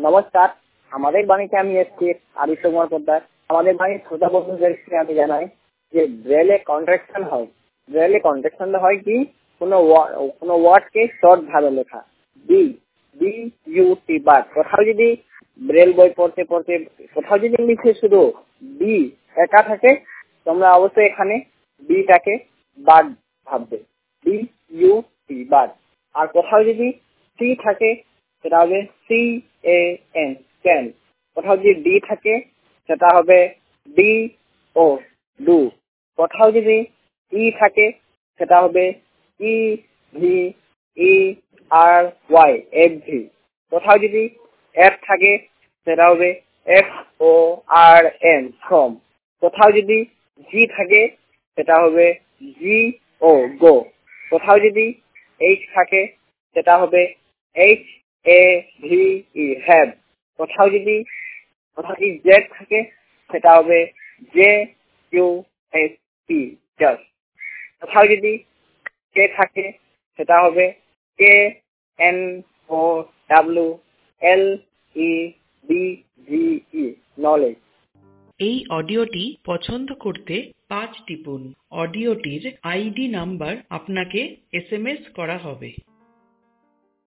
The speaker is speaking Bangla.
নমস্কার, আমাদের বাণীতে আমি এসেছি আদিত্য কুমার পোদ্দার। আমাদের বাণীর শ্রোতা বন্ধুদেরকে আমি জানাই যে ব্রেলে কন্ট্রাকশন হয়। ব্রেলে কন্ট্রাকশনটা হয় কি, কোনো ওয়ার্ডকে শর্ট ভাবে লেখা। B B U T but. কোথাও যদি ব্রেল বই পড়তে পড়তে কোথাও যদি লিখে শুধু বি একা থাকে, তোমরা অবশ্যই এখানে বিটাকে বাট ভাববে। B U T but. আর কোথাও যদি সি থাকে সেটা হবে সি এ এন, ক্যান। কোথাও যদি ডি থাকে সেটা হবে ডি ও, ডু। কোথাও যদি ই থাকে সেটা হবে E V E R Y, F V. কোথাও যদি এফ থাকে সেটা হবে F O R N, from. কোথাও যদি জি থাকে সেটা হবে জি ও, গো। কোথাও যদি এইচ থাকে সেটা হবে H A V E, have. কোথাও যদি জেড থাকে সেটা হবে J U S P, just. কোথাও যদি কে থাকে সেটা হবে K N O W L E D G E, knowledge. এই অডিওটি পছন্দ করতে 5 টিপুন। অডিওটির আইডি নাম্বার আপনাকে SMS করা হবে।